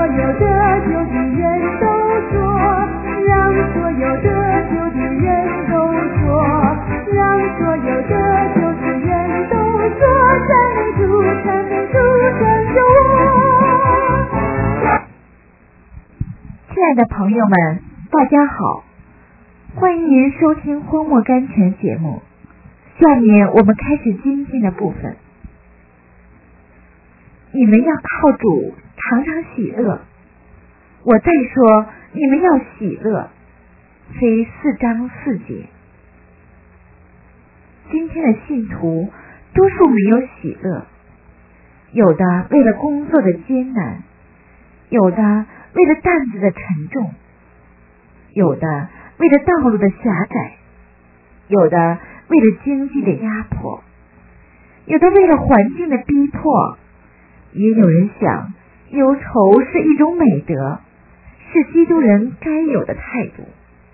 有得救的人都说，让所有得救的人都说，让所有得救的人都说，赞美主，赞美主，拯救我。 亲爱的朋友们，大家好，欢迎您收听荒漠甘泉节目。下面我们开始精进的部分。你们要靠主常常喜乐。我再说，你们要喜乐。非4章4节。今天的信徒多数没有喜乐，有的为了工作的艰难，有的为了担子的沉重，有的为了道路的狭窄，有的为了经济的压迫，有的为了环境的逼迫，也有人想忧愁是一种美德，是基督人该有的态度。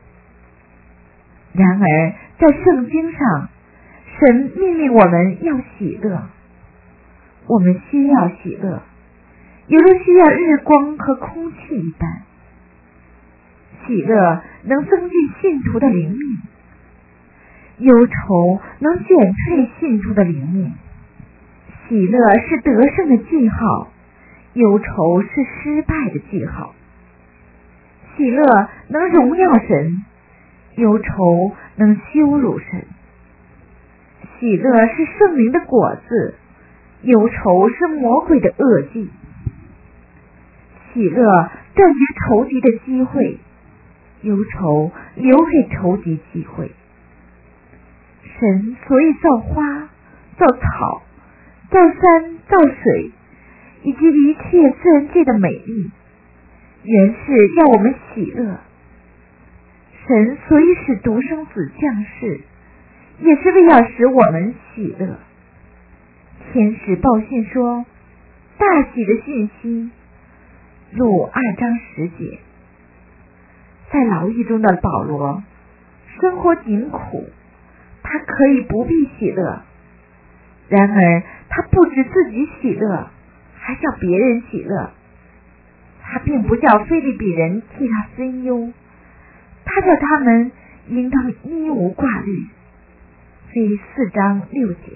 然而在圣经上，神命令我们要喜乐，我们需要喜乐，犹如需要日光和空气一般。喜乐能增进信徒的灵命，忧愁能减退信徒的灵命。喜乐是得胜的记号，忧愁是失败的记号。喜乐能荣耀神，忧愁能羞辱神。喜乐是圣灵的果子，忧愁是魔鬼的恶计。喜乐断绝仇敌的机会，忧愁留给仇敌机会。神所以造花、造草、造山、造水，以及一切自然界的美丽，原是要我们喜乐。神所以使独生子降世，也是为要使我们喜乐。天使报信说，大喜的信息，路2章10节。在牢狱中的保罗，生活紧苦，他可以不必喜乐，然而他不止自己喜乐，还叫别人喜乐。他并不叫腓立比人替他分忧，他叫他们应当一无挂虑。非4章6节。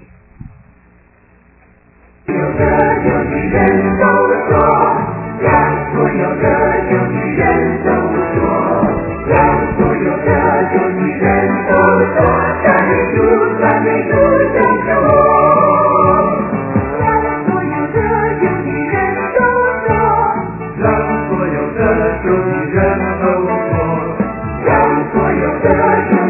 有得救的人都说，让所有得救的人都说，让所有得救的人都说，赞美主，赞美主，拯救我。让所有得救的人都说，让所有得救的人都说，让所有得救